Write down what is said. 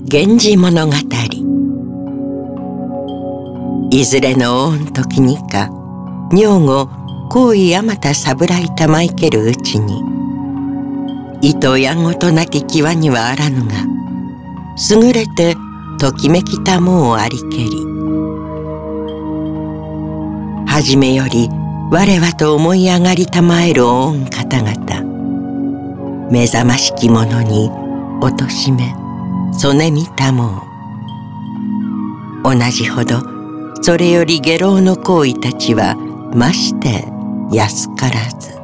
源氏物語。いずれの御時にか女御皇位あまた侍たまいけるうちに、意とやんごとなき際にはあらぬが、優れてときめきたもをありけり。はじめより我はと思い上がりたまえる御方々、目覚ましき者におとしめそねみたもう。同じほどそれより下郎の行為たちはまして安からず。